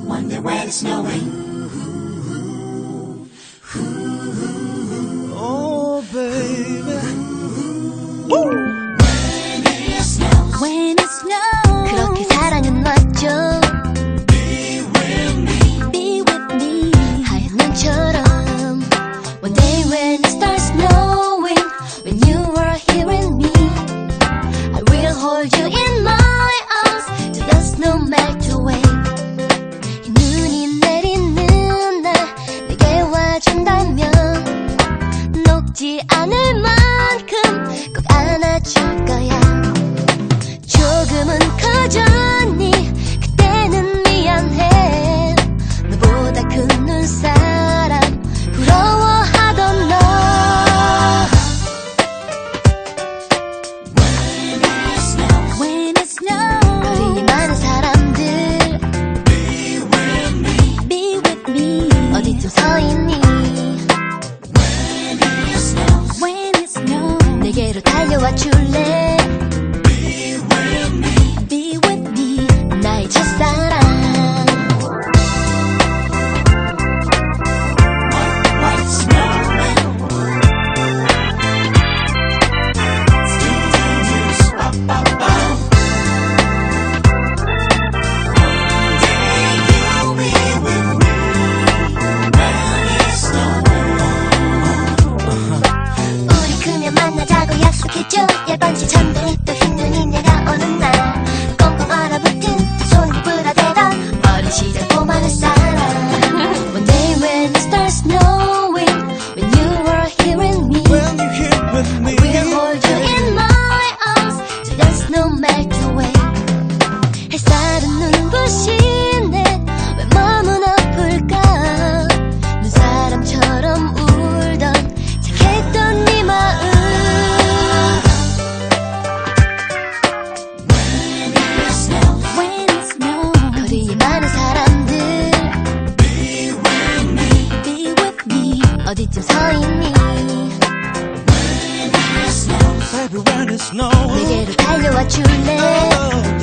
Wonder when it's snowing. Oh, baby. When it snows. 그렇게 사랑은 왔죠. Be with me. Be with me. 하얀 눈처럼. One day when it starts snowing, when you are here with me, I will hold you in my arms till the snow melt away. 이 눈이 내리는 날 내게 와준다면 녹지 않을 만큼 꼭 안아줄 거야. 조금은 커졌니? 그때는 미안해. 너보다 큰 눈사람 부러워하던 너. When it snows. 거리에 많은 사람들 Be with me. Be with me. 어디쯤 서 있니? When it snows. 내게로 달려와 줄래? Be with me. Be with me. 나의 첫사랑. White snowman. Do-do-do, spop-pop-pop. One day you'll be with me when it's snowing. 우리 그냥 만나자고 약속했죠. 예반지 잠들이 또 흰 눈이 내가 오는 날 꽁꽁 얼어붙은 두 손이 부러대던 어린 시절 봄하늘 사랑. One day when it starts snowing, when you are here with me, When you're here with me, we'll hold you in my arms till the snow melt away. 햇살은 눈부시네. 왜 마음은 아플까? 눈사람처럼 울던 착했던 네 마음. When it snows. 거리에 많은 사람들 Be with me. Be with me. 어디쯤 서 있니? baby, when it snows. 내게로 달려와 줄래?